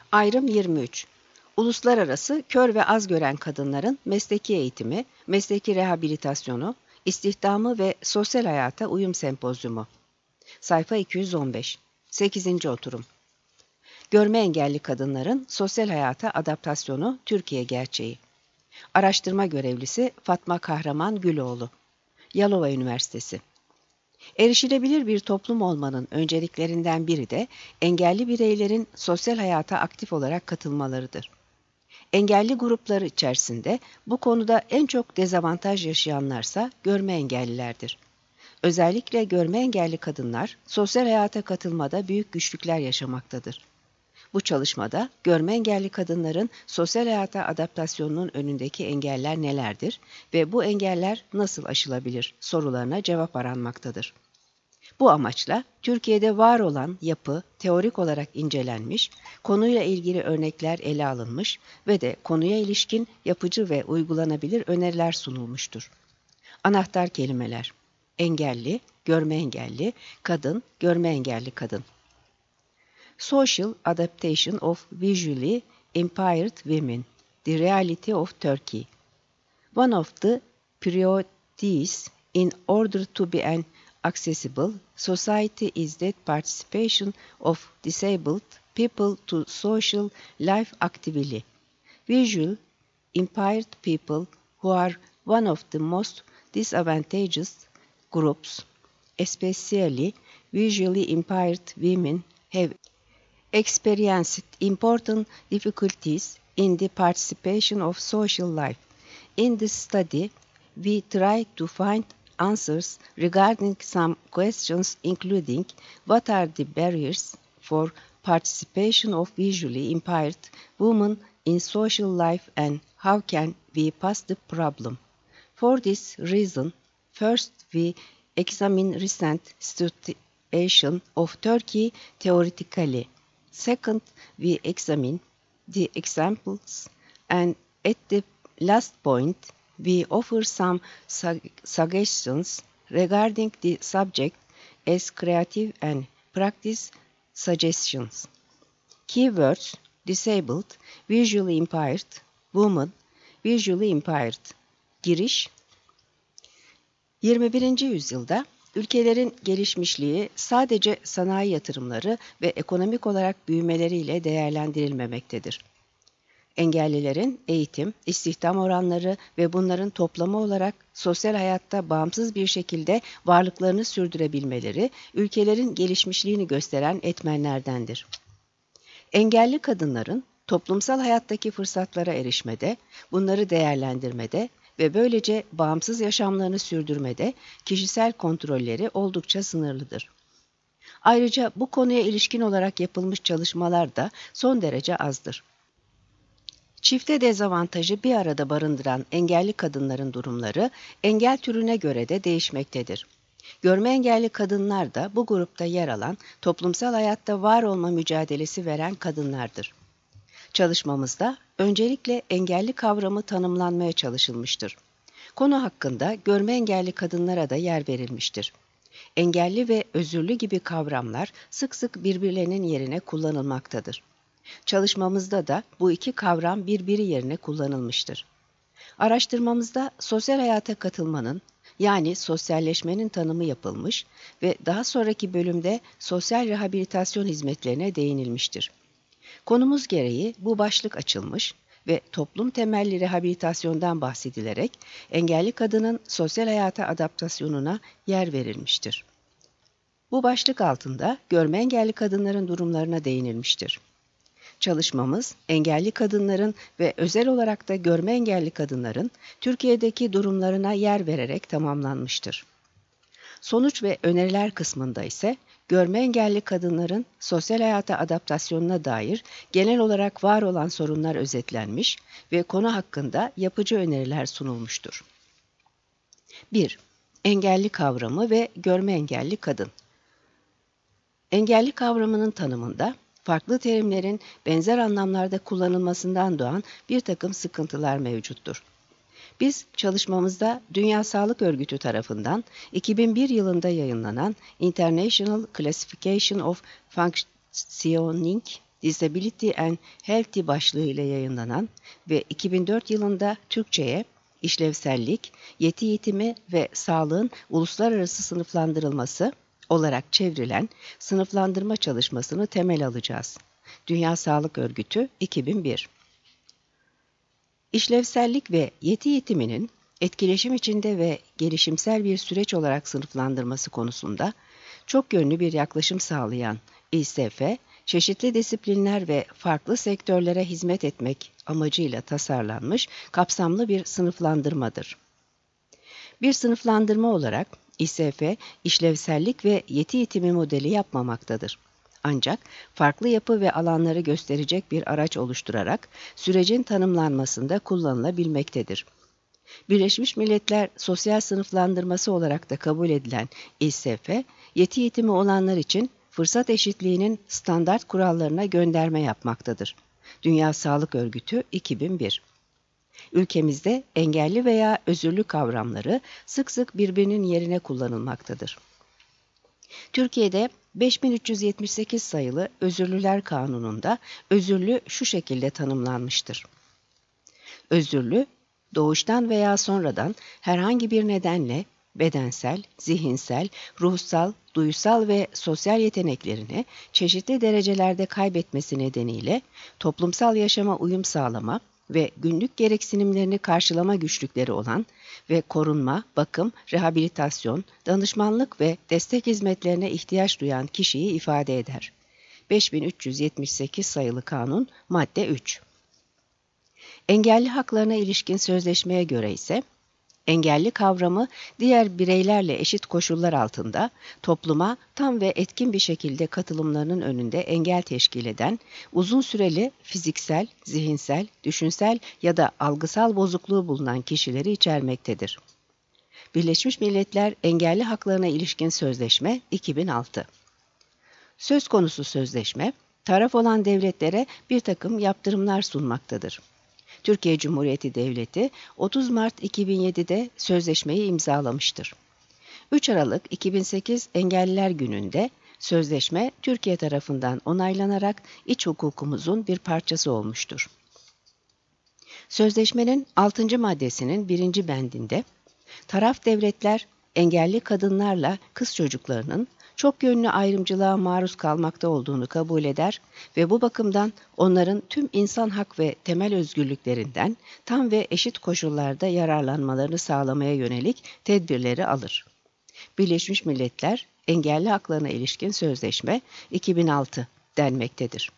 Ayrım 23. Uluslararası kör ve az gören kadınların mesleki eğitimi, mesleki rehabilitasyonu, istihdamı ve sosyal hayata uyum sempozyumu. Sayfa 215. 8. oturum. Görme engelli kadınların sosyal hayata adaptasyonu Türkiye gerçeği. Araştırma görevlisi Fatma Kahraman Güloğlu. Yalova Üniversitesi. Erişilebilir bir toplum olmanın önceliklerinden biri de engelli bireylerin sosyal hayata aktif olarak katılmalarıdır. Engelli grupları içerisinde bu konuda en çok dezavantaj yaşayanlarsa görme engellilerdir. Özellikle görme engelli kadınlar sosyal hayata katılmada büyük güçlükler yaşamaktadır. Bu çalışmada görme engelli kadınların sosyal hayata adaptasyonunun önündeki engeller nelerdir ve bu engeller nasıl aşılabilir sorularına cevap aranmaktadır. Bu amaçla Türkiye'de var olan yapı teorik olarak incelenmiş, konuyla ilgili örnekler ele alınmış ve de konuya ilişkin yapıcı ve uygulanabilir öneriler sunulmuştur. Anahtar kelimeler: engelli, görme engelli, kadın, görme engelli kadın. Social Adaptation of Visually Impaired Women, The Reality of Turkey. One of the priorities in order to be an accessible society is that participation of disabled people to social life actively. Visually impaired people, who are one of the most disadvantaged groups, especially visually impaired women, have experienced important difficulties in the participation of social life. In this study, we try to find answers regarding some questions including what are the barriers for participation of visually impaired women in social life and how can we pass the problem. For this reason, first we examine recent situation of Turkey theoretically. Second, we examine the examples, and at the last point, we offer some suggestions regarding the subject as creative and practice suggestions. Keywords: disabled, visually impaired, woman, visually impaired. Giriş: 21. yüzyılda ülkelerin gelişmişliği sadece sanayi yatırımları ve ekonomik olarak büyümeleriyle değerlendirilmemektedir. Engellilerin eğitim, istihdam oranları ve bunların toplamı olarak sosyal hayatta bağımsız bir şekilde varlıklarını sürdürebilmeleri, ülkelerin gelişmişliğini gösteren etmenlerdendir. Engelli kadınların toplumsal hayattaki fırsatlara erişmede, bunları değerlendirmede ve böylece bağımsız yaşamlarını sürdürmede kişisel kontrolleri oldukça sınırlıdır. Ayrıca bu konuya ilişkin olarak yapılmış çalışmalar da son derece azdır. Çifte dezavantajı bir arada barındıran engelli kadınların durumları engel türüne göre de değişmektedir. Görme engelli kadınlar da bu grupta yer alan, toplumsal hayatta var olma mücadelesi veren kadınlardır. Çalışmamızda öncelikle engelli kavramı tanımlanmaya çalışılmıştır. Konu hakkında görme engelli kadınlara da yer verilmiştir. Engelli ve özürlü gibi kavramlar sık sık birbirlerinin yerine kullanılmaktadır. Çalışmamızda da bu iki kavram birbiri yerine kullanılmıştır. Araştırmamızda sosyal hayata katılmanın, yani sosyalleşmenin tanımı yapılmış ve daha sonraki bölümde sosyal rehabilitasyon hizmetlerine değinilmiştir. Konumuz gereği bu başlık açılmış ve toplum temelli rehabilitasyondan bahsedilerek engelli kadının sosyal hayata adaptasyonuna yer verilmiştir. Bu başlık altında görme engelli kadınların durumlarına değinilmiştir. Çalışmamız, engelli kadınların ve özel olarak da görme engelli kadınların Türkiye'deki durumlarına yer vererek tamamlanmıştır. Sonuç ve öneriler kısmında ise görme engelli kadınların sosyal hayata adaptasyonuna dair genel olarak var olan sorunlar özetlenmiş ve konu hakkında yapıcı öneriler sunulmuştur. 1. Engelli kavramı ve görme engelli kadın. Engelli kavramının tanımında farklı terimlerin benzer anlamlarda kullanılmasından doğan bir takım sıkıntılar mevcuttur. Biz çalışmamızda Dünya Sağlık Örgütü tarafından 2001 yılında yayınlanan International Classification of Functioning Disability and Healthy başlığı ile yayınlanan ve 2004 yılında Türkçe'ye işlevsellik, yeti eğitimi ve sağlığın uluslararası sınıflandırılması olarak çevrilen sınıflandırma çalışmasını temel alacağız. Dünya Sağlık Örgütü 2001. İşlevsellik ve yeti eğitiminin etkileşim içinde ve gelişimsel bir süreç olarak sınıflandırması konusunda çok yönlü bir yaklaşım sağlayan İSF, çeşitli disiplinler ve farklı sektörlere hizmet etmek amacıyla tasarlanmış kapsamlı bir sınıflandırmadır. Bir sınıflandırma olarak İSF, işlevsellik ve yeti eğitimi modeli yapmamaktadır. Ancak farklı yapı ve alanları gösterecek bir araç oluşturarak sürecin tanımlanmasında kullanılabilmektedir. Birleşmiş Milletler Sosyal Sınıflandırması olarak da kabul edilen İSF, yeti eğitimi olanlar için fırsat eşitliğinin standart kurallarına gönderme yapmaktadır. Dünya Sağlık Örgütü 2001. Ülkemizde engelli veya özürlü kavramları sık sık birbirinin yerine kullanılmaktadır. Türkiye'de 5378 sayılı Özürlüler Kanunu'nda özürlü şu şekilde tanımlanmıştır. Özürlü, doğuştan veya sonradan herhangi bir nedenle bedensel, zihinsel, ruhsal, duysal ve sosyal yeteneklerini çeşitli derecelerde kaybetmesi nedeniyle toplumsal yaşama uyum sağlama ve günlük gereksinimlerini karşılama güçlükleri olan ve korunma, bakım, rehabilitasyon, danışmanlık ve destek hizmetlerine ihtiyaç duyan kişiyi ifade eder. 5378 sayılı kanun, madde 3. Engelli haklarına ilişkin sözleşmeye göre ise, engelli kavramı diğer bireylerle eşit koşullar altında topluma tam ve etkin bir şekilde katılımlarının önünde engel teşkil eden, uzun süreli fiziksel, zihinsel, düşünsel ya da algısal bozukluğu bulunan kişileri içermektedir. Birleşmiş Milletler Engelli Haklarına İlişkin Sözleşme 2006. Söz konusu sözleşme, taraf olan devletlere bir takım yaptırımlar sunmaktadır. Türkiye Cumhuriyeti Devleti 30 Mart 2007'de sözleşmeyi imzalamıştır. 3 Aralık 2008 Engelliler Günü'nde sözleşme Türkiye tarafından onaylanarak iç hukukumuzun bir parçası olmuştur. Sözleşmenin 6. maddesinin 1. bendinde taraf devletler engelli kadınlarla kız çocuklarının çok yönlü ayrımcılığa maruz kalmakta olduğunu kabul eder ve bu bakımdan onların tüm insan hak ve temel özgürlüklerinden tam ve eşit koşullarda yararlanmalarını sağlamaya yönelik tedbirleri alır. Birleşmiş Milletler Engelli Haklarına İlişkin Sözleşme 2006 denmektedir.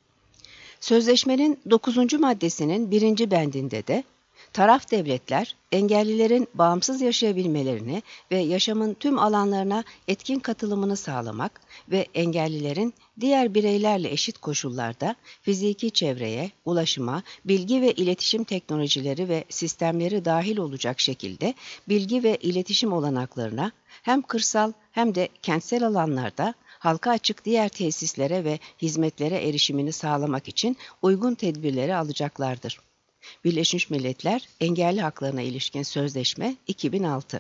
Sözleşmenin 9. maddesinin 1. bendinde de taraf devletler, engellilerin bağımsız yaşayabilmelerini ve yaşamın tüm alanlarına etkin katılımını sağlamak ve engellilerin diğer bireylerle eşit koşullarda fiziki çevreye, ulaşıma, bilgi ve iletişim teknolojileri ve sistemleri dahil olacak şekilde bilgi ve iletişim olanaklarına hem kırsal hem de kentsel alanlarda halka açık diğer tesislere ve hizmetlere erişimini sağlamak için uygun tedbirleri alacaklardır. Birleşmiş Milletler Engelli Haklarına İlişkin Sözleşme 2006.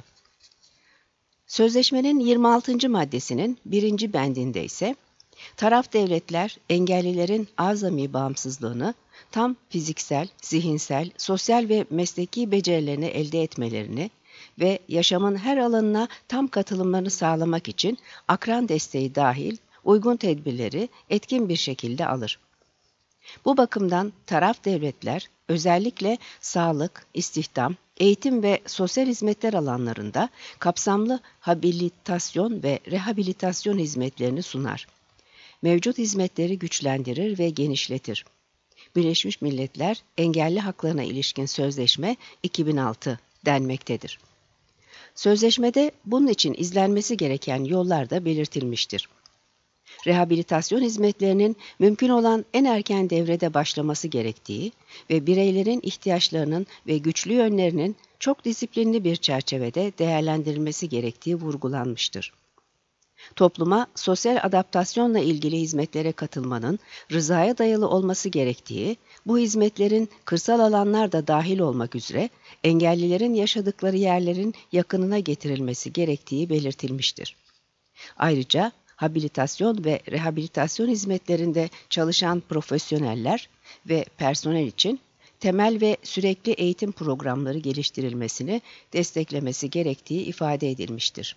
Sözleşmenin 26. maddesinin 1. bendinde ise taraf devletler engellilerin azami bağımsızlığını tam fiziksel, zihinsel, sosyal ve mesleki becerilerini elde etmelerini ve yaşamın her alanına tam katılımlarını sağlamak için akran desteği dahil uygun tedbirleri etkin bir şekilde alır. Bu bakımdan taraf devletler özellikle sağlık, istihdam, eğitim ve sosyal hizmetler alanlarında kapsamlı habilitasyon ve rehabilitasyon hizmetlerini sunar. Mevcut hizmetleri güçlendirir ve genişletir. Birleşmiş Milletler Engelli Haklarına İlişkin Sözleşme 2006 denmektedir. Sözleşmede bunun için izlenmesi gereken yollar da belirtilmiştir. Rehabilitasyon hizmetlerinin mümkün olan en erken devrede başlaması gerektiği ve bireylerin ihtiyaçlarının ve güçlü yönlerinin çok disiplinli bir çerçevede değerlendirilmesi gerektiği vurgulanmıştır. Topluma sosyal adaptasyonla ilgili hizmetlere katılmanın rızaya dayalı olması gerektiği, bu hizmetlerin kırsal alanlar da dahil olmak üzere engellilerin yaşadıkları yerlerin yakınına getirilmesi gerektiği belirtilmiştir. Ayrıca habilitasyon ve rehabilitasyon hizmetlerinde çalışan profesyoneller ve personel için temel ve sürekli eğitim programları geliştirilmesini desteklemesi gerektiği ifade edilmiştir.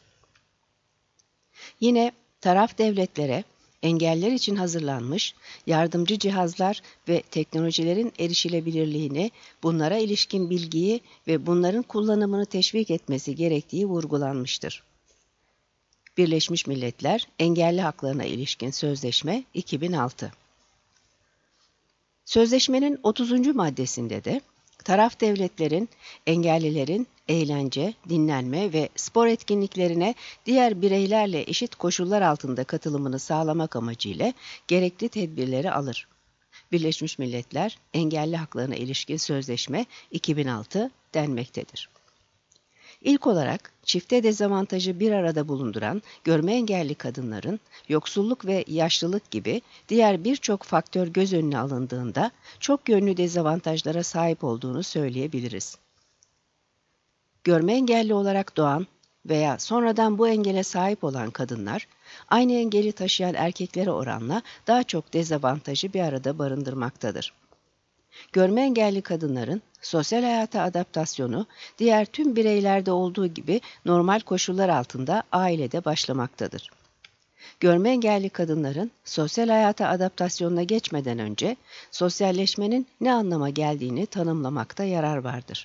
Yine taraf devletlere engeller için hazırlanmış yardımcı cihazlar ve teknolojilerin erişilebilirliğini, bunlara ilişkin bilgiyi ve bunların kullanımını teşvik etmesi gerektiği vurgulanmıştır. Birleşmiş Milletler Engelli Haklarına İlişkin Sözleşme 2006. Sözleşmenin 30. maddesinde de taraf devletlerin engellilerin eğlence, dinlenme ve spor etkinliklerine diğer bireylerle eşit koşullar altında katılımını sağlamak amacıyla gerekli tedbirleri alır. Birleşmiş Milletler Engelli Haklarına İlişkin Sözleşme 2006 denmektedir. İlk olarak çifte dezavantajı bir arada bulunduran görme engelli kadınların yoksulluk ve yaşlılık gibi diğer birçok faktör göz önüne alındığında çok yönlü dezavantajlara sahip olduğunu söyleyebiliriz. Görme engelli olarak doğan veya sonradan bu engele sahip olan kadınlar, aynı engeli taşıyan erkeklere oranla daha çok dezavantajı bir arada barındırmaktadır. Görme engelli kadınların sosyal hayata adaptasyonu diğer tüm bireylerde olduğu gibi normal koşullar altında ailede başlamaktadır. Görme engelli kadınların sosyal hayata adaptasyonuna geçmeden önce sosyalleşmenin ne anlama geldiğini tanımlamakta yarar vardır.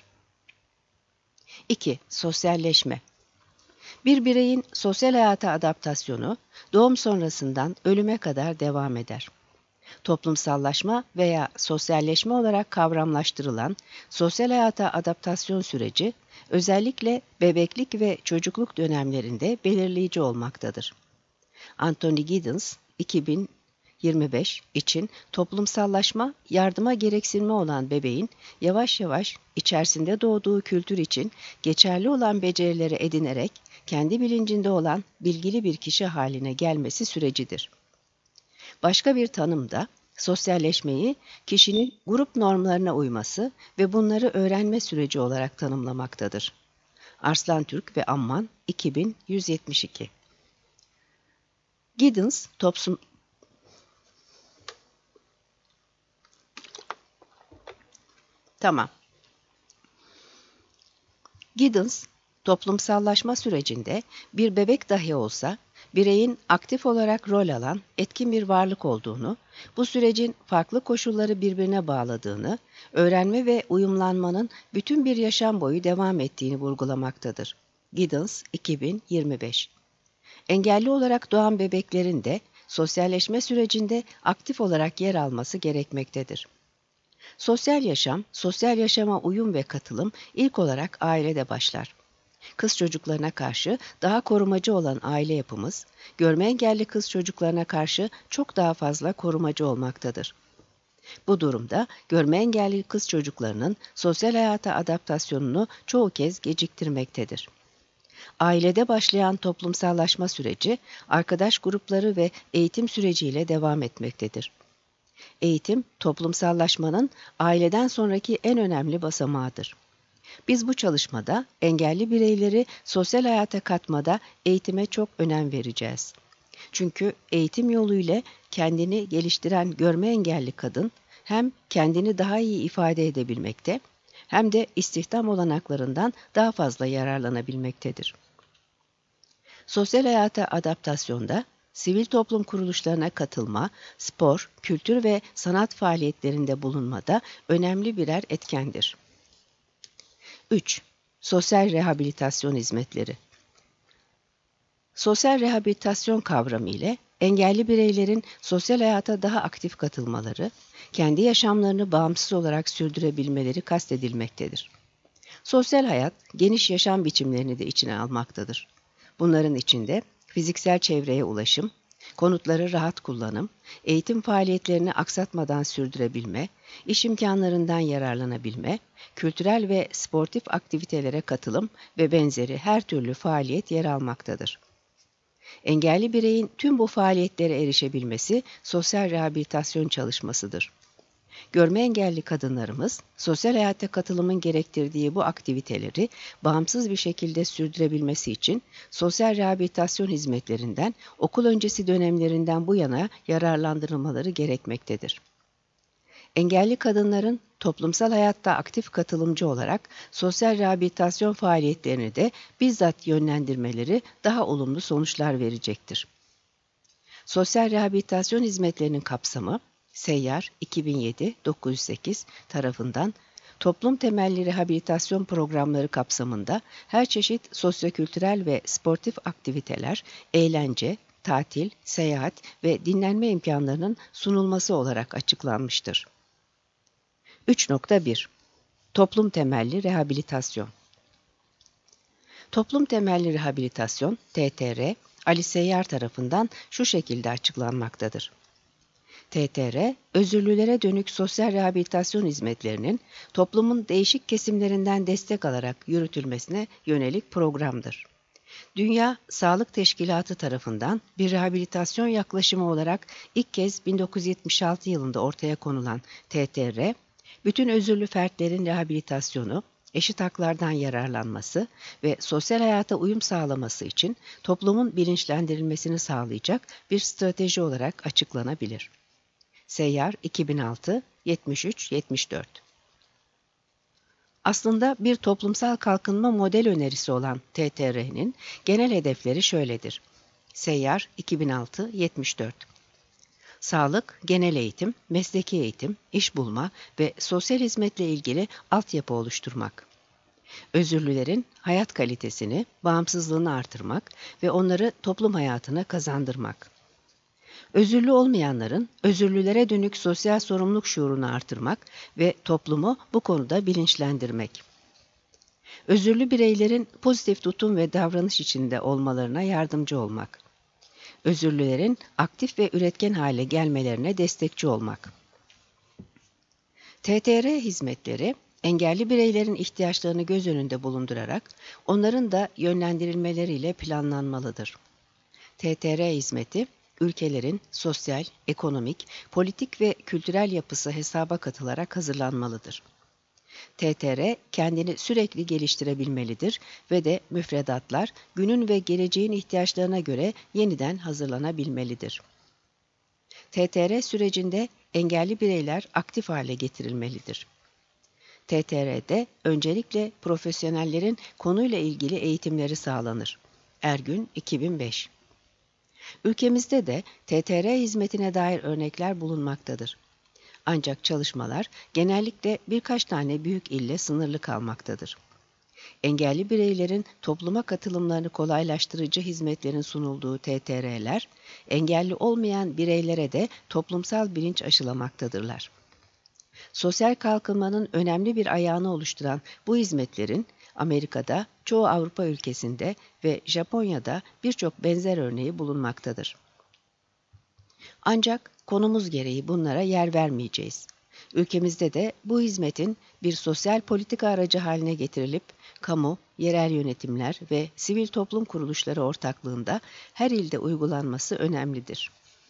2. Sosyalleşme. Bir bireyin sosyal hayata adaptasyonu doğum sonrasından ölüme kadar devam eder. Toplumsallaşma veya sosyalleşme olarak kavramlaştırılan sosyal hayata adaptasyon süreci, özellikle bebeklik ve çocukluk dönemlerinde belirleyici olmaktadır. Anthony Giddens, 2025 için toplumsallaşma, yardıma gereksinimi olan bebeğin yavaş yavaş içerisinde doğduğu kültür için geçerli olan becerileri edinerek kendi bilincinde olan bilgili bir kişi haline gelmesi sürecidir. Başka bir tanım da sosyalleşmeyi kişinin grup normlarına uyması ve bunları öğrenme süreci olarak tanımlamaktadır. Arslan Türk ve Amman 2172. Giddens Giddens, toplumsallaşma sürecinde bir bebek dahi olsa, bireyin aktif olarak rol alan etkin bir varlık olduğunu, bu sürecin farklı koşulları birbirine bağladığını, öğrenme ve uyumlanmanın bütün bir yaşam boyu devam ettiğini vurgulamaktadır. Giddens, 2025. Engelli olarak doğan bebeklerin de sosyalleşme sürecinde aktif olarak yer alması gerekmektedir. Sosyal yaşam, sosyal yaşama uyum ve katılım ilk olarak ailede başlar. Kız çocuklarına karşı daha korumacı olan aile yapımız, görme engelli kız çocuklarına karşı çok daha fazla korumacı olmaktadır. Bu durumda görme engelli kız çocuklarının sosyal hayata adaptasyonunu çoğu kez geciktirmektedir. Ailede başlayan toplumsallaşma süreci, arkadaş grupları ve eğitim süreciyle devam etmektedir. Eğitim, toplumsallaşmanın aileden sonraki en önemli basamağıdır. Biz bu çalışmada engelli bireyleri sosyal hayata katmada eğitime çok önem vereceğiz. Çünkü eğitim yoluyla kendini geliştiren görme engelli kadın hem kendini daha iyi ifade edebilmekte hem de istihdam olanaklarından daha fazla yararlanabilmektedir. Sosyal hayata adaptasyonda sivil toplum kuruluşlarına katılma, spor, kültür ve sanat faaliyetlerinde bulunmada önemli birer etkendir. 3. Sosyal rehabilitasyon hizmetleri. Sosyal rehabilitasyon kavramı ile engelli bireylerin sosyal hayata daha aktif katılmaları, kendi yaşamlarını bağımsız olarak sürdürebilmeleri kastedilmektedir. Sosyal hayat, geniş yaşam biçimlerini de içine almaktadır. Bunların içinde fiziksel çevreye ulaşım, konutları rahat kullanım, eğitim faaliyetlerini aksatmadan sürdürebilme, iş imkanlarından yararlanabilme, kültürel ve sportif aktivitelere katılım ve benzeri her türlü faaliyet yer almaktadır. Engelli bireyin tüm bu faaliyetlere erişebilmesi sosyal rehabilitasyon çalışmasıdır. Görme engelli kadınlarımız, sosyal hayata katılımın gerektirdiği bu aktiviteleri bağımsız bir şekilde sürdürebilmesi için sosyal rehabilitasyon hizmetlerinden okul öncesi dönemlerinden bu yana yararlandırılmaları gerekmektedir. Engelli kadınların toplumsal hayatta aktif katılımcı olarak sosyal rehabilitasyon faaliyetlerini de bizzat yönlendirmeleri daha olumlu sonuçlar verecektir. Sosyal rehabilitasyon hizmetlerinin kapsamı, Seyyar 2007-908 tarafından toplum temelli rehabilitasyon programları kapsamında her çeşit sosyokültürel ve sportif aktiviteler, eğlence, tatil, seyahat ve dinlenme imkanlarının sunulması olarak açıklanmıştır. 3.1 Toplum temelli rehabilitasyon. Toplum temelli rehabilitasyon, TTR, Ali Seyyar tarafından şu şekilde açıklanmaktadır. TTR, özürlülere dönük sosyal rehabilitasyon hizmetlerinin toplumun değişik kesimlerinden destek alarak yürütülmesine yönelik programdır. Dünya Sağlık Teşkilatı tarafından bir rehabilitasyon yaklaşımı olarak ilk kez 1976 yılında ortaya konulan TTR, bütün özürlü fertlerin rehabilitasyonu, eşit haklardan yararlanması ve sosyal hayata uyum sağlaması için toplumun bilinçlendirilmesini sağlayacak bir strateji olarak açıklanabilir. Seyyar 2006, 73-74 Aslında bir toplumsal kalkınma model önerisi olan TTR'nin genel hedefleri şöyledir. Seyyar 2006-74 Sağlık, genel eğitim, mesleki eğitim, iş bulma ve sosyal hizmetle ilgili altyapı oluşturmak. Özürlülerin hayat kalitesini, bağımsızlığını artırmak ve onları toplum hayatına kazandırmak. Özürlü olmayanların özürlülere dönük sosyal sorumluluk şuurunu artırmak ve toplumu bu konuda bilinçlendirmek. Özürlü bireylerin pozitif tutum ve davranış içinde olmalarına yardımcı olmak. Özürlülerin aktif ve üretken hale gelmelerine destekçi olmak. TTR hizmetleri, engelli bireylerin ihtiyaçlarını göz önünde bulundurarak onların da yönlendirilmeleriyle planlanmalıdır. TTR hizmeti, ülkelerin sosyal, ekonomik, politik ve kültürel yapısı hesaba katılarak hazırlanmalıdır. TTR kendini sürekli geliştirebilmelidir ve de müfredatlar günün ve geleceğin ihtiyaçlarına göre yeniden hazırlanabilmelidir. TTR sürecinde engelli bireyler aktif hale getirilmelidir. TTR'de öncelikle profesyonellerin konuyla ilgili eğitimleri sağlanır. Ergün 2005 Ülkemizde de TTR hizmetine dair örnekler bulunmaktadır. Ancak çalışmalar genellikle birkaç tane büyük ille sınırlı kalmaktadır. Engelli bireylerin topluma katılımlarını kolaylaştırıcı hizmetlerin sunulduğu TTR'ler, engelli olmayan bireylere de toplumsal bilinç aşılamaktadırlar. Sosyal kalkınmanın önemli bir ayağını oluşturan bu hizmetlerin Amerika'da, çoğu Avrupa ülkesinde ve Japonya'da birçok benzer örneği bulunmaktadır. Ancak konumuz gereği bunlara yer vermeyeceğiz. Ülkemizde de bu hizmetin bir sosyal politika aracı haline getirilip, kamu, yerel yönetimler ve sivil toplum kuruluşları ortaklığında her ilde uygulanması önemlidir.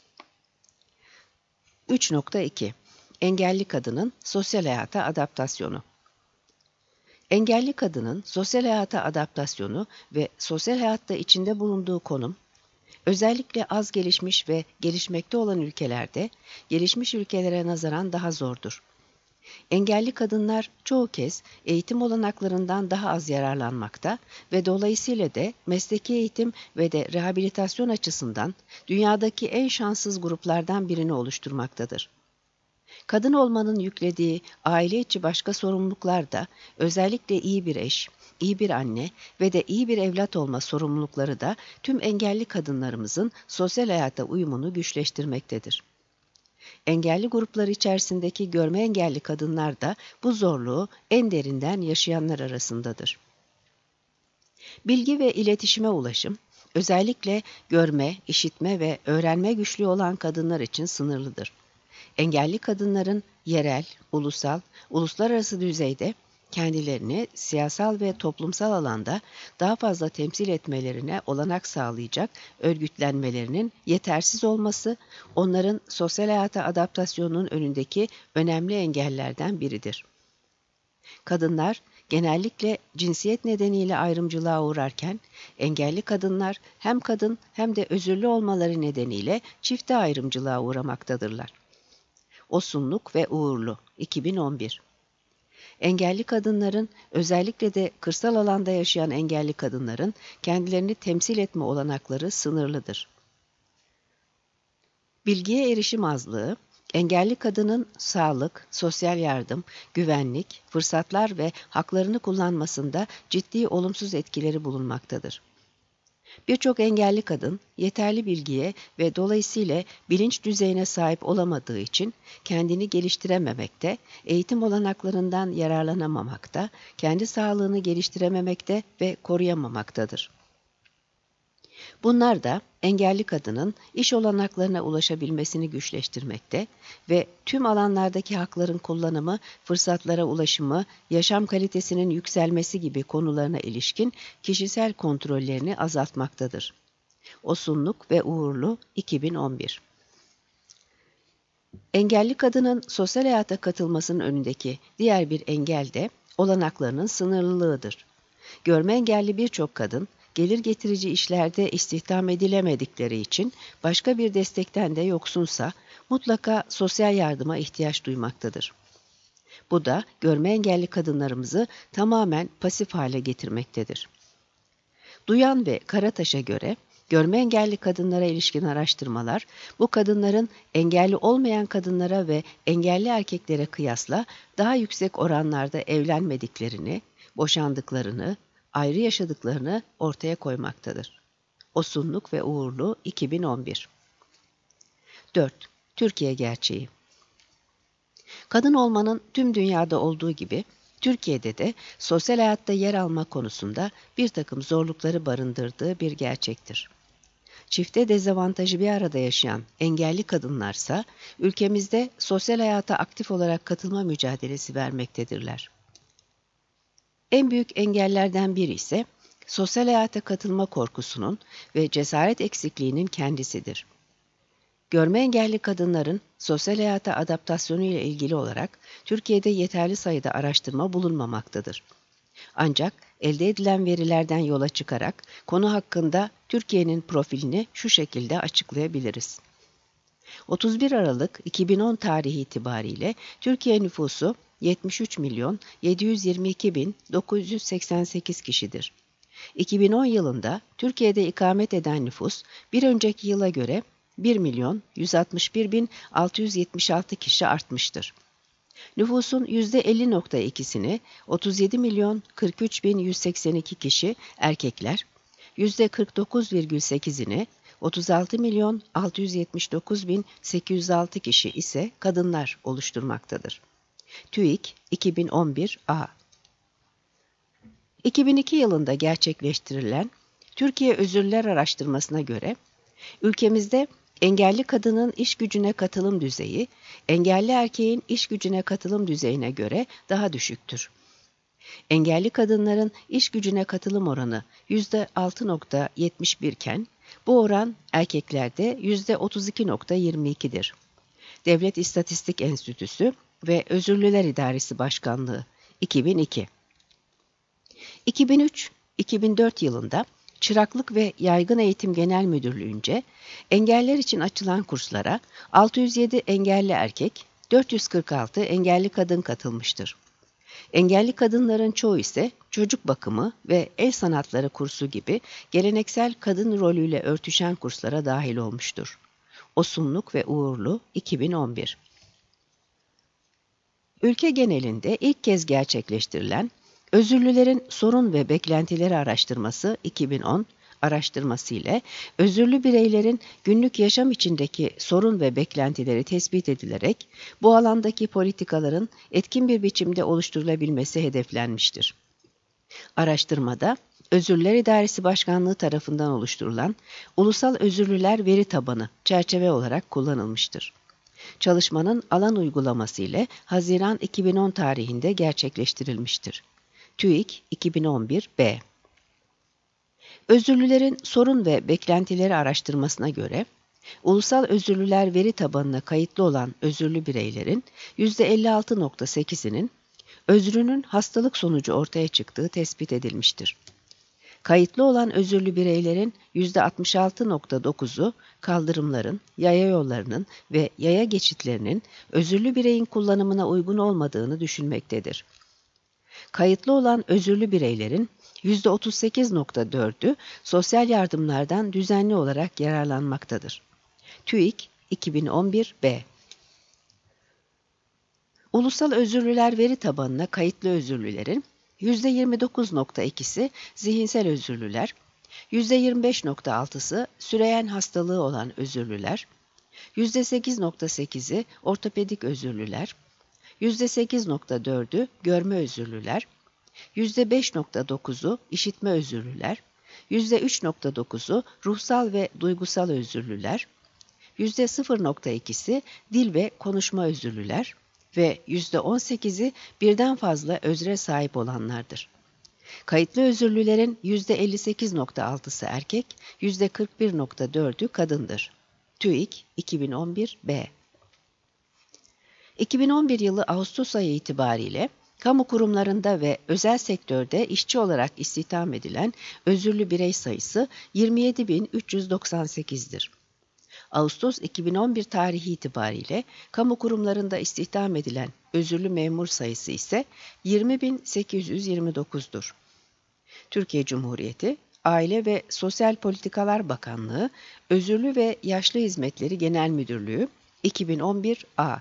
3.2 Engelli kadının sosyal hayata adaptasyonu. Engelli kadının sosyal hayata adaptasyonu ve sosyal hayatta içinde bulunduğu konum, özellikle az gelişmiş ve gelişmekte olan ülkelerde gelişmiş ülkelere nazaran daha zordur. Engelli kadınlar çoğu kez eğitim olanaklarından daha az yararlanmakta ve dolayısıyla da mesleki eğitim ve de rehabilitasyon açısından dünyadaki en şanssız gruplardan birini oluşturmaktadır. Kadın olmanın yüklediği aile içi başka sorumluluklar da özellikle iyi bir eş, iyi bir anne ve de iyi bir evlat olma sorumlulukları da tüm engelli kadınlarımızın sosyal hayata uyumunu güçleştirmektedir. Engelli grupları içerisindeki görme engelli kadınlar da bu zorluğu en derinden yaşayanlar arasındadır. Bilgi ve iletişime ulaşım, özellikle görme, işitme ve öğrenme güçlüğü olan kadınlar için sınırlıdır. Engelli kadınların yerel, ulusal, uluslararası düzeyde kendilerini siyasal ve toplumsal alanda daha fazla temsil etmelerine olanak sağlayacak örgütlenmelerinin yetersiz olması, onların sosyal hayata adaptasyonunun önündeki önemli engellerden biridir. Kadınlar genellikle cinsiyet nedeniyle ayrımcılığa uğrarken, engelli kadınlar hem kadın hem de özürlü olmaları nedeniyle çifte ayrımcılığa uğramaktadırlar. Osunluk ve Uğurlu, 2011. Engelli kadınların, özellikle de kırsal alanda yaşayan engelli kadınların kendilerini temsil etme olanakları sınırlıdır. Bilgiye erişim azlığı, engelli kadının sağlık, sosyal yardım, güvenlik, fırsatlar ve haklarını kullanmasında ciddi olumsuz etkileri bulunmaktadır. Birçok engelli kadın yeterli bilgiye ve dolayısıyla bilinç düzeyine sahip olamadığı için kendini geliştirememekte, eğitim olanaklarından yararlanamamakta, kendi sağlığını geliştirememekte ve koruyamamaktadır. Bunlar da engelli kadının iş olanaklarına ulaşabilmesini güçleştirmekte ve tüm alanlardaki hakların kullanımı, fırsatlara ulaşımı, yaşam kalitesinin yükselmesi gibi konularına ilişkin kişisel kontrollerini azaltmaktadır. Osunluk ve Uğurlu, 2011. Engelli kadının sosyal hayata katılmasının önündeki diğer bir engel de olanaklarının sınırlılığıdır. Görme engelli birçok kadın, gelir getirici işlerde istihdam edilemedikleri için başka bir destekten de yoksunsa mutlaka sosyal yardıma ihtiyaç duymaktadır. Bu da görme engelli kadınlarımızı tamamen pasif hale getirmektedir. Duyan ve Karataş'a göre görme engelli kadınlara ilişkin araştırmalar, bu kadınların engelli olmayan kadınlara ve engelli erkeklere kıyasla daha yüksek oranlarda evlenmediklerini, boşandıklarını, ayrı yaşadıklarını ortaya koymaktadır. Osunluk ve Uğurlu, 2011. 4. Türkiye gerçeği. Kadın olmanın tüm dünyada olduğu gibi, Türkiye'de de sosyal hayatta yer alma konusunda bir takım zorlukları barındırdığı bir gerçektir. Çifte dezavantajı bir arada yaşayan engelli kadınlarsa, ülkemizde sosyal hayata aktif olarak katılma mücadelesi vermektedirler. En büyük engellerden biri ise sosyal hayata katılma korkusunun ve cesaret eksikliğinin kendisidir. Görme engelli kadınların sosyal hayata adaptasyonu ile ilgili olarak Türkiye'de yeterli sayıda araştırma bulunmamaktadır. Ancak elde edilen verilerden yola çıkarak konu hakkında Türkiye'nin profilini şu şekilde açıklayabiliriz. 31 Aralık 2010 tarihi itibariyle Türkiye nüfusu 73.722.988 kişidir. 2010 yılında Türkiye'de ikamet eden nüfus bir önceki yıla göre 1.161.676 kişi artmıştır. Nüfusun %50.2'sini 37.043.182 kişi erkekler, %49,8'ini 36.679.806 kişi ise kadınlar oluşturmaktadır. TÜİK 2011 A. 2002 yılında gerçekleştirilen Türkiye Özürlüler Araştırması'na göre, ülkemizde engelli kadının iş gücüne katılım düzeyi, engelli erkeğin iş gücüne katılım düzeyine göre daha düşüktür. Engelli kadınların iş gücüne katılım oranı %6.71 iken, bu oran erkeklerde %32.22'dir. Devlet İstatistik Enstitüsü ve Özürlüler İdaresi Başkanlığı, 2002. 2003-2004 yılında Çıraklık ve Yaygın Eğitim Genel Müdürlüğü'nce engeller için açılan kurslara 607 engelli erkek, 446 engelli kadın katılmıştır. Engelli kadınların çoğu ise çocuk bakımı ve el sanatları kursu gibi geleneksel kadın rolüyle örtüşen kurslara dahil olmuştur. Osunluk ve Uğurlu, 2011. Ülke genelinde ilk kez gerçekleştirilen Özürlülerin Sorun ve Beklentileri Araştırması 2010 araştırması ile özürlü bireylerin günlük yaşam içindeki sorun ve beklentileri tespit edilerek bu alandaki politikaların etkin bir biçimde oluşturulabilmesi hedeflenmiştir. Araştırmada Özürlüler İdaresi Başkanlığı tarafından oluşturulan Ulusal Özürlüler Veri Tabanı çerçeve olarak kullanılmıştır. Çalışmanın alan uygulaması ile Haziran 2010 tarihinde gerçekleştirilmiştir. TÜİK 2011-B. Özürlülerin sorun ve beklentileri araştırmasına göre, ulusal özürlüler veri tabanına kayıtlı olan özürlü bireylerin %56,8'inin özrünün hastalık sonucu ortaya çıktığı tespit edilmiştir. Kayıtlı olan özürlü bireylerin %66,9'u kaldırımların, yaya yollarının ve yaya geçitlerinin özürlü bireyin kullanımına uygun olmadığını düşünmektedir. Kayıtlı olan özürlü bireylerin %38,4'ü sosyal yardımlardan düzenli olarak yararlanmaktadır. TÜİK 2011-B. Ulusal Özürlüler Veri Tabanına kayıtlı özürlülerin %29,2'si zihinsel özürlüler, %25,6'sı süreyen hastalığı olan özürlüler, %8,8'i ortopedik özürlüler, %8,4'ü görme özürlüler, %5,9'u işitme özürlüler, %3,9'u ruhsal ve duygusal özürlüler, %0,2'si dil ve konuşma özürlüler ve %18'i birden fazla özre sahip olanlardır. Kayıtlı özürlülerin %58,6'sı erkek, %41,4'ü kadındır. TÜİK 2011-B. 2011 yılı Ağustos ayı itibariyle kamu kurumlarında ve özel sektörde işçi olarak istihdam edilen özürlü birey sayısı 27.398'dir. Ağustos 2011 tarihi itibariyle kamu kurumlarında istihdam edilen özürlü memur sayısı ise 20.829'dur. Türkiye Cumhuriyeti Aile ve Sosyal Politikalar Bakanlığı Özürlü ve Yaşlı Hizmetleri Genel Müdürlüğü 2011-A.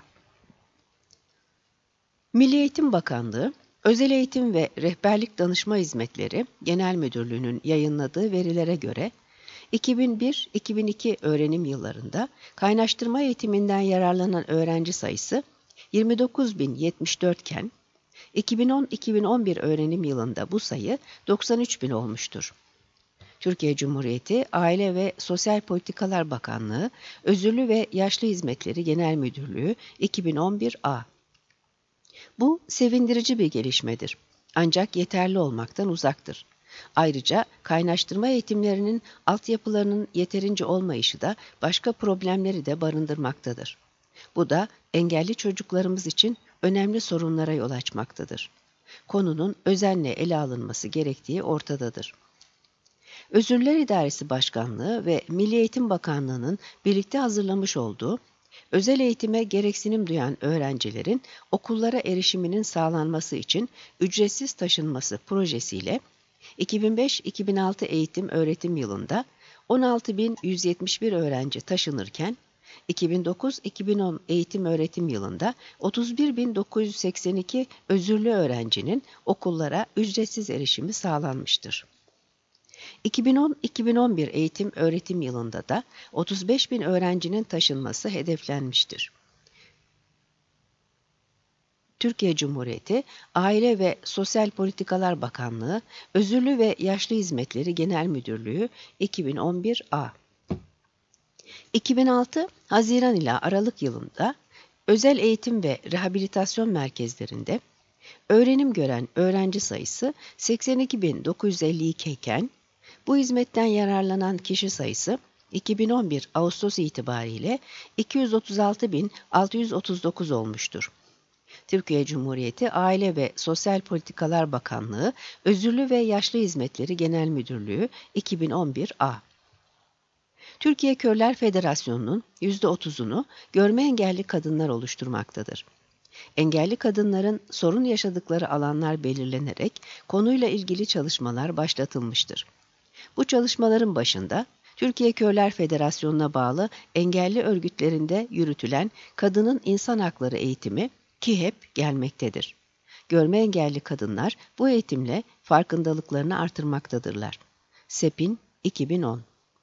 Milli Eğitim Bakanlığı Özel Eğitim ve Rehberlik Danışma Hizmetleri Genel Müdürlüğü'nün yayınladığı verilere göre 2001-2002 öğrenim yıllarında kaynaştırma eğitiminden yararlanan öğrenci sayısı 29.074 iken, 2010-2011 öğrenim yılında bu sayı 93.000 olmuştur. Türkiye Cumhuriyeti Aile ve Sosyal Politikalar Bakanlığı Özürlü ve Yaşlı Hizmetleri Genel Müdürlüğü 2011-A. Bu sevindirici bir gelişmedir. Ancak yeterli olmaktan uzaktır. Ayrıca kaynaştırma eğitimlerinin altyapılarının yeterince olmayışı da başka problemleri de barındırmaktadır. Bu da engelli çocuklarımız için önemli sorunlara yol açmaktadır. Konunun özenle ele alınması gerektiği ortadadır. Özürler İdaresi Başkanlığı ve Milli Eğitim Bakanlığı'nın birlikte hazırlamış olduğu özel eğitime gereksinim duyan öğrencilerin okullara erişiminin sağlanması için ücretsiz taşınması projesiyle 2005-2006 eğitim-öğretim yılında 16.171 öğrenci taşınırken, 2009-2010 eğitim-öğretim yılında 31.982 özürlü öğrencinin okullara ücretsiz erişimi sağlanmıştır. 2010-2011 eğitim-öğretim yılında da 35.000 öğrencinin taşınması hedeflenmiştir. Türkiye Cumhuriyeti Aile ve Sosyal Politikalar Bakanlığı Özürlü ve Yaşlı Hizmetleri Genel Müdürlüğü 2011-A. 2006 Haziran ila Aralık yılında özel eğitim ve rehabilitasyon merkezlerinde öğrenim gören öğrenci sayısı 82.952 iken, bu hizmetten yararlanan kişi sayısı 2011 Ağustos itibariyle 236.639 olmuştur. Türkiye Cumhuriyeti Aile ve Sosyal Politikalar Bakanlığı Özürlü ve Yaşlı Hizmetleri Genel Müdürlüğü 2011-A. Türkiye Körler Federasyonu'nun %30'unu görme engelli kadınlar oluşturmaktadır. Engelli kadınların sorun yaşadıkları alanlar belirlenerek konuyla ilgili çalışmalar başlatılmıştır. Bu çalışmaların başında Türkiye Körler Federasyonu'na bağlı engelli örgütlerinde yürütülen kadının insan hakları eğitimi KİHEP gelmektedir. Görme engelli kadınlar bu eğitimle farkındalıklarını artırmaktadırlar. SEPİN 2010.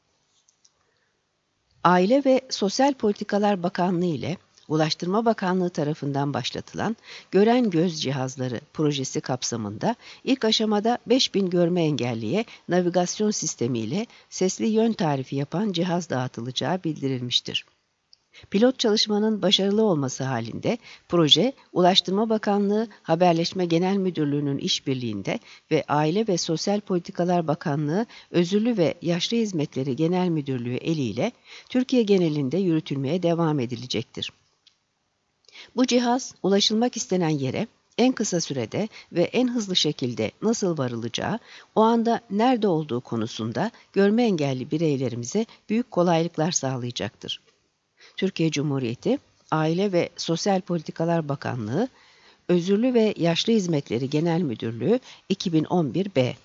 Aile ve Sosyal Politikalar Bakanlığı ile Ulaştırma Bakanlığı tarafından başlatılan Gören Göz Cihazları projesi kapsamında ilk aşamada 5.000 görme engelliye navigasyon sistemiyle sesli yön tarifi yapan cihaz dağıtılacağı bildirilmiştir. Pilot çalışmanın başarılı olması halinde proje, Ulaştırma Bakanlığı, Haberleşme Genel Müdürlüğü'nün işbirliğinde ve Aile ve Sosyal Politikalar Bakanlığı, Özürlü ve Yaşlı Hizmetleri Genel Müdürlüğü eliyle Türkiye genelinde yürütülmeye devam edilecektir. Bu cihaz, ulaşılmak istenen yere en kısa sürede ve en hızlı şekilde nasıl varılacağı, o anda nerede olduğu konusunda görme engelli bireylerimize büyük kolaylıklar sağlayacaktır. Türkiye Cumhuriyeti Aile ve Sosyal Politikalar Bakanlığı, Özürlü ve Yaşlı Hizmetleri Genel Müdürlüğü 2011-B.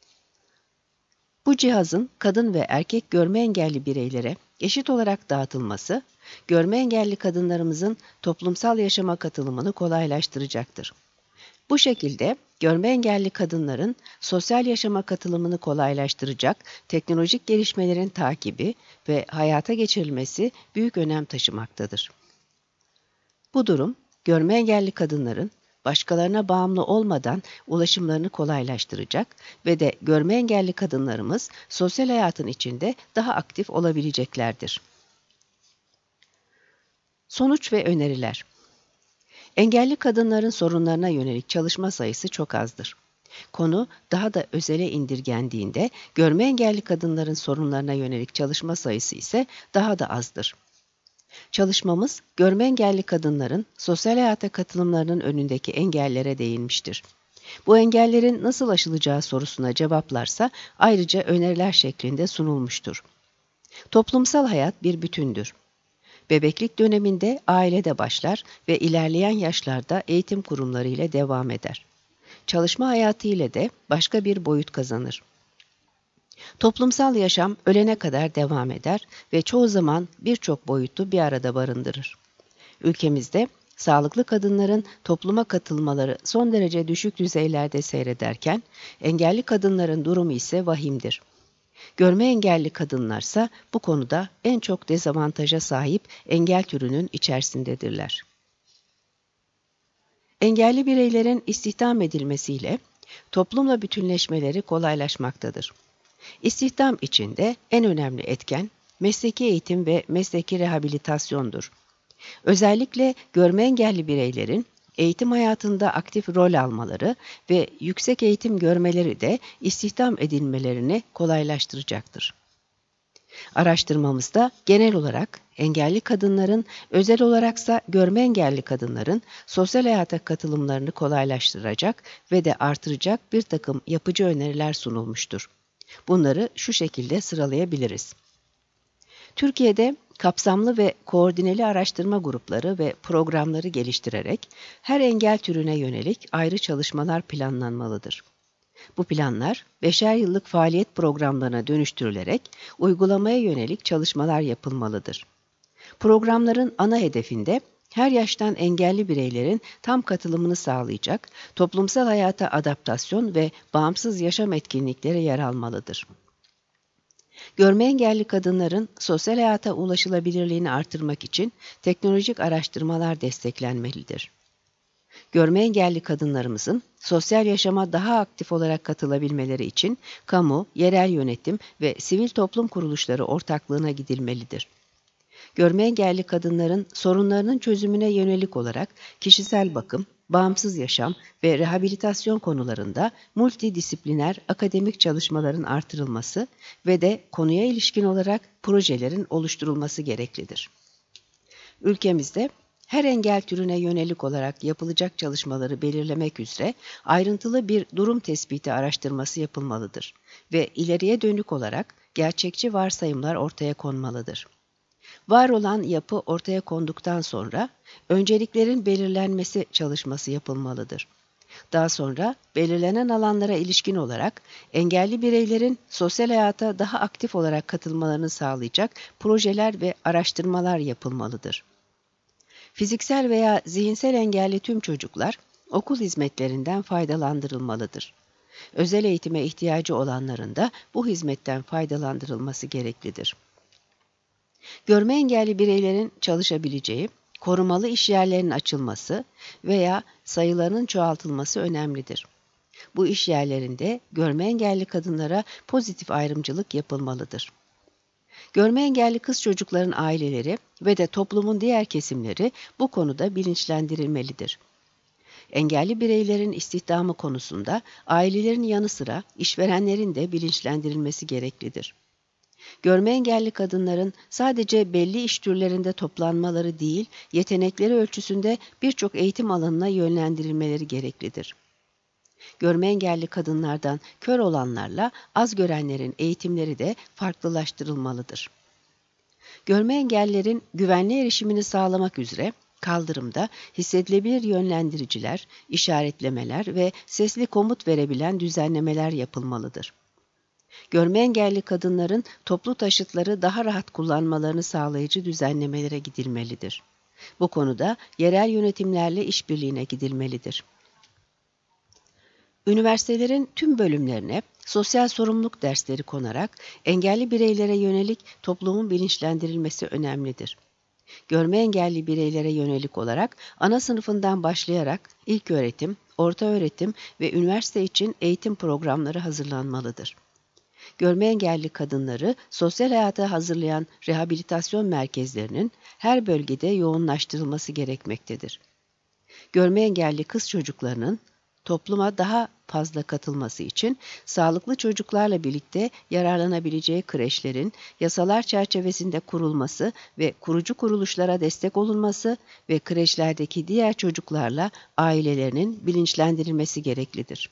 Bu cihazın kadın ve erkek görme engelli bireylere eşit olarak dağıtılması, görme engelli kadınlarımızın toplumsal yaşama katılımını kolaylaştıracaktır. Bu şekilde görme engelli kadınların sosyal yaşama katılımını kolaylaştıracak teknolojik gelişmelerin takibi ve hayata geçirilmesi büyük önem taşımaktadır. Bu durum, görme engelli kadınların başkalarına bağımlı olmadan ulaşımlarını kolaylaştıracak ve de görme engelli kadınlarımız sosyal hayatın içinde daha aktif olabileceklerdir. Sonuç ve öneriler. Engelli kadınların sorunlarına yönelik çalışma sayısı çok azdır. Konu daha da özele indirgendiğinde görme engelli kadınların sorunlarına yönelik çalışma sayısı ise daha da azdır. Çalışmamız, görme engelli kadınların sosyal hayata katılımlarının önündeki engellere değinmiştir. Bu engellerin nasıl aşılacağı sorusuna cevaplarsa ayrıca öneriler şeklinde sunulmuştur. Toplumsal hayat bir bütündür. Bebeklik döneminde ailede başlar ve ilerleyen yaşlarda eğitim kurumları ile devam eder. Çalışma hayatı ile de başka bir boyut kazanır. Toplumsal yaşam ölene kadar devam eder ve çoğu zaman birçok boyutu bir arada barındırır. Ülkemizde sağlıklı kadınların topluma katılmaları son derece düşük düzeylerde seyrederken, engelli kadınların durumu ise vahimdir. Görme engelli kadınlarsa bu konuda en çok dezavantaja sahip engel türünün içerisindedirler. Engelli bireylerin istihdam edilmesiyle toplumla bütünleşmeleri kolaylaşmaktadır. İstihdam içinde en önemli etken mesleki eğitim ve mesleki rehabilitasyondur. Özellikle görme engelli bireylerin eğitim hayatında aktif rol almaları ve yüksek eğitim görmeleri de istihdam edilmelerini kolaylaştıracaktır. Araştırmamızda genel olarak engelli kadınların, özel olaraksa görme engelli kadınların sosyal hayata katılımlarını kolaylaştıracak ve de artıracak bir takım yapıcı öneriler sunulmuştur. Bunları şu şekilde sıralayabiliriz. Türkiye'de kapsamlı ve koordineli araştırma grupları ve programları geliştirerek her engel türüne yönelik ayrı çalışmalar planlanmalıdır. Bu planlar 5'er yıllık faaliyet programlarına dönüştürülerek uygulamaya yönelik çalışmalar yapılmalıdır. Programların ana hedefinde her yaştan engelli bireylerin tam katılımını sağlayacak toplumsal hayata adaptasyon ve bağımsız yaşam etkinlikleri yer almalıdır. Görme engelli kadınların sosyal hayata ulaşılabilirliğini artırmak için teknolojik araştırmalar desteklenmelidir. Görme engelli kadınlarımızın sosyal yaşama daha aktif olarak katılabilmeleri için kamu, yerel yönetim ve sivil toplum kuruluşları ortaklığına gidilmelidir. Görme engelli kadınların sorunlarının çözümüne yönelik olarak kişisel bakım, bağımsız yaşam ve rehabilitasyon konularında multidisipliner akademik çalışmaların artırılması ve de konuya ilişkin olarak projelerin oluşturulması gereklidir. Ülkemizde her engel türüne yönelik olarak yapılacak çalışmaları belirlemek üzere ayrıntılı bir durum tespiti araştırması yapılmalıdır ve ileriye dönük olarak gerçekçi varsayımlar ortaya konmalıdır. Var olan yapı ortaya konduktan sonra önceliklerin belirlenmesi çalışması yapılmalıdır. Daha sonra belirlenen alanlara ilişkin olarak engelli bireylerin sosyal hayata daha aktif olarak katılmalarını sağlayacak projeler ve araştırmalar yapılmalıdır. Fiziksel veya zihinsel engelli tüm çocuklar okul hizmetlerinden faydalandırılmalıdır. Özel eğitime ihtiyacı olanların da bu hizmetten faydalandırılması gereklidir. Görme engelli bireylerin çalışabileceği, korumalı iş yerlerinin açılması veya sayılarının çoğaltılması önemlidir. Bu iş yerlerinde görme engelli kadınlara pozitif ayrımcılık yapılmalıdır. Görme engelli kız çocukların aileleri ve de toplumun diğer kesimleri bu konuda bilinçlendirilmelidir. Engelli bireylerin istihdamı konusunda ailelerin yanı sıra işverenlerin de bilinçlendirilmesi gereklidir. Görme engelli kadınların sadece belli iş türlerinde toplanmaları değil, yetenekleri ölçüsünde birçok eğitim alanına yönlendirilmeleri gereklidir. Görme engelli kadınlardan kör olanlarla az görenlerin eğitimleri de farklılaştırılmalıdır. Görme engellilerin güvenli erişimini sağlamak üzere kaldırımda hissedilebilir yönlendiriciler, işaretlemeler ve sesli komut verebilen düzenlemeler yapılmalıdır. Görme engelli kadınların toplu taşıtları daha rahat kullanmalarını sağlayıcı düzenlemelere gidilmelidir. Bu konuda yerel yönetimlerle işbirliğine gidilmelidir. Üniversitelerin tüm bölümlerine sosyal sorumluluk dersleri konarak engelli bireylere yönelik toplumun bilinçlendirilmesi önemlidir. Görme engelli bireylere yönelik olarak ana sınıfından başlayarak ilköğretim, ortaöğretim ve üniversite için eğitim programları hazırlanmalıdır. Görme engelli kadınları sosyal hayata hazırlayan rehabilitasyon merkezlerinin her bölgede yoğunlaştırılması gerekmektedir. Görme engelli kız çocuklarının topluma daha fazla katılması için sağlıklı çocuklarla birlikte yararlanabileceği kreşlerin yasalar çerçevesinde kurulması ve kurucu kuruluşlara destek olunması ve kreşlerdeki diğer çocuklarla ailelerinin bilinçlendirilmesi gereklidir.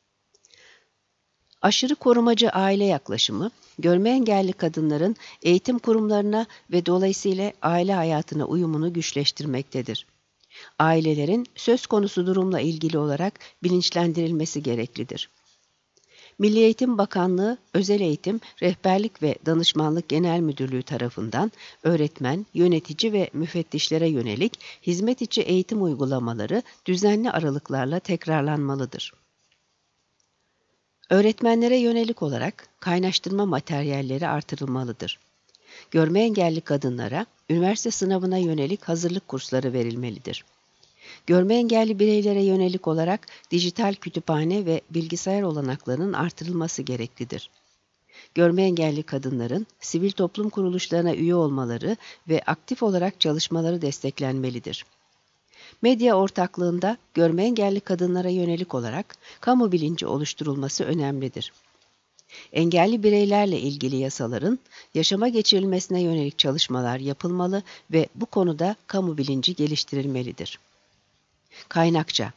Aşırı korumacı aile yaklaşımı, görme engelli kadınların eğitim kurumlarına ve dolayısıyla aile hayatına uyumunu güçleştirmektedir. Ailelerin söz konusu durumla ilgili olarak bilinçlendirilmesi gereklidir. Milli Eğitim Bakanlığı, Özel Eğitim, Rehberlik ve Danışmanlık Genel Müdürlüğü tarafından öğretmen, yönetici ve müfettişlere yönelik hizmet içi eğitim uygulamaları düzenli aralıklarla tekrarlanmalıdır. Öğretmenlere yönelik olarak kaynaştırma materyalleri artırılmalıdır. Görme engelli kadınlara üniversite sınavına yönelik hazırlık kursları verilmelidir. Görme engelli bireylere yönelik olarak dijital kütüphane ve bilgisayar olanaklarının artırılması gereklidir. Görme engelli kadınların sivil toplum kuruluşlarına üye olmaları ve aktif olarak çalışmaları desteklenmelidir. Medya ortaklığında görme engelli kadınlara yönelik olarak kamu bilinci oluşturulması önemlidir. Engelli bireylerle ilgili yasaların yaşama geçirilmesine yönelik çalışmalar yapılmalı ve bu konuda kamu bilinci geliştirilmelidir. Kaynakça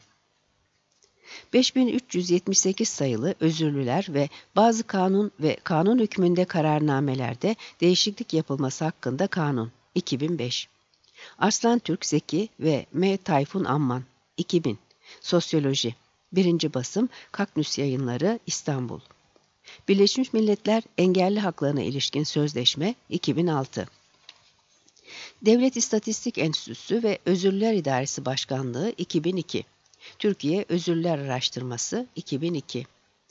5378 sayılı özürlüler ve bazı kanun ve kanun hükmünde kararnamelerde değişiklik yapılması hakkında kanun 2005. Arslan Türk Zeki ve M. Tayfun Amman 2000. Sosyoloji 1. basım Kaknüs Yayınları İstanbul. Birleşmiş Milletler Engelli Haklarına İlişkin Sözleşme 2006. Devlet İstatistik Enstitüsü ve Özürlüler İdaresi Başkanlığı 2002. Türkiye Özürlüler Araştırması 2002.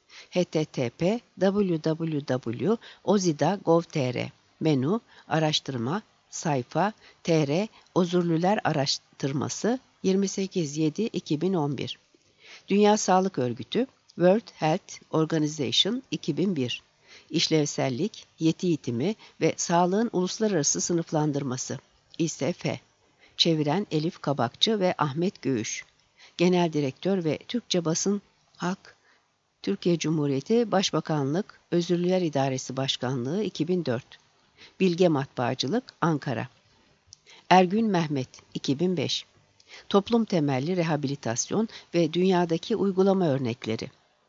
http://www.ozida.gov.tr Menü, Araştırma, Sayfa, TR, Özürlüler Araştırması 28/7/2011. Dünya Sağlık Örgütü, World Health Organization 2001. İşlevsellik, yeti yitimi ve sağlığın uluslararası sınıflandırması. İSF. Çeviren Elif Kabakçı ve Ahmet Göğüş. Genel Direktör ve Türkçe Basın Halk, Türkiye Cumhuriyeti Başbakanlık, Özürlüler İdaresi Başkanlığı 2004. Bilge Matbaacılık, Ankara. Ergün Mehmet, 2005. Toplum temelli rehabilitasyon ve dünyadaki uygulama örnekleri.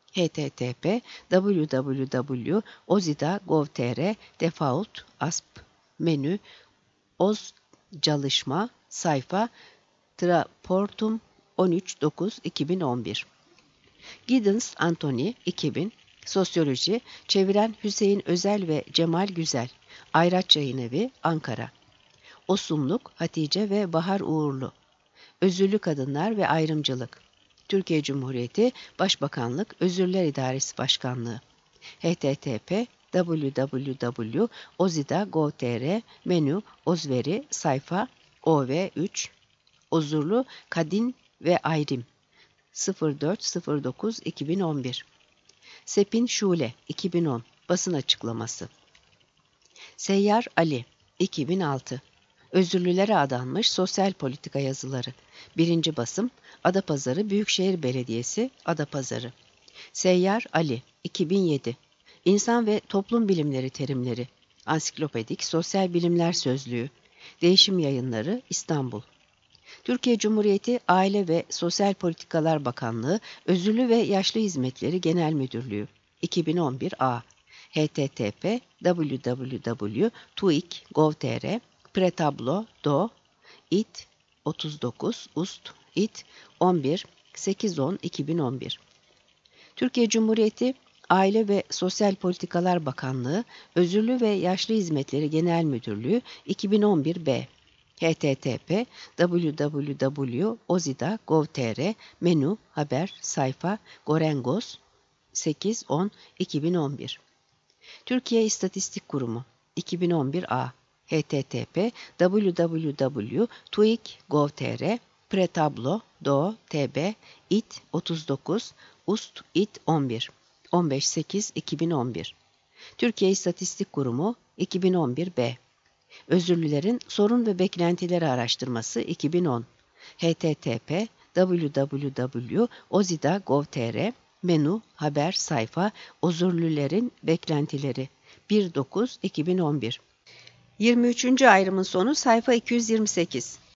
http://www.ozida.gov.tr Default ASP Menü Oz Çalışma Sayfa Traportum 13/9/2011. Giddens Anthony 2000. Sosyoloji Çeviren Hüseyin Özel ve Cemal Güzel. Ayraç Yayınevi Ankara. Osumluk Hatice ve Bahar Uğurlu. Özürlü Kadınlar ve Ayrımcılık. Türkiye Cumhuriyeti Başbakanlık Özürler İdaresi Başkanlığı. http://www.ozida.gov.tr Menü Ozveri Sayfa OV3 Ozurlu Kadın ve Ayrım 04.09.2011. Sepin Şule 2010 Basın açıklaması. Seyyar Ali, 2006. Özürlülere adanmış sosyal politika yazıları. 1. basım, Adapazarı Büyükşehir Belediyesi, Adapazarı. Seyyar Ali, 2007. İnsan ve Toplum Bilimleri Terimleri. Ansiklopedik Sosyal Bilimler Sözlüğü. Değişim Yayınları, İstanbul. Türkiye Cumhuriyeti Aile ve Sosyal Politikalar Bakanlığı Özürlü ve Yaşlı Hizmetleri Genel Müdürlüğü 2011 A http www.tuik.gov.tr Pretablo Do İT 39 Ust İT 11 810 2011 Türkiye Cumhuriyeti Aile ve Sosyal Politikalar Bakanlığı Özürlü ve Yaşlı Hizmetleri Genel Müdürlüğü 2011 B http www.ozida.gov.tr Menü Haber Sayfa Gorengos 8-10-2011 Türkiye İstatistik Kurumu 2011 A http www.tuik.gov.tr Pretablo Do TB İT 39 Ust İT 11 15-8-2011 Türkiye İstatistik Kurumu 2011 B Özürlülerin Sorun ve Beklentileri Araştırması 2010 http www.ozida.gov.tr Menü Haber Sayfa Özürlülerin Beklentileri 1-9-2011 23. ayrımın sonu sayfa 228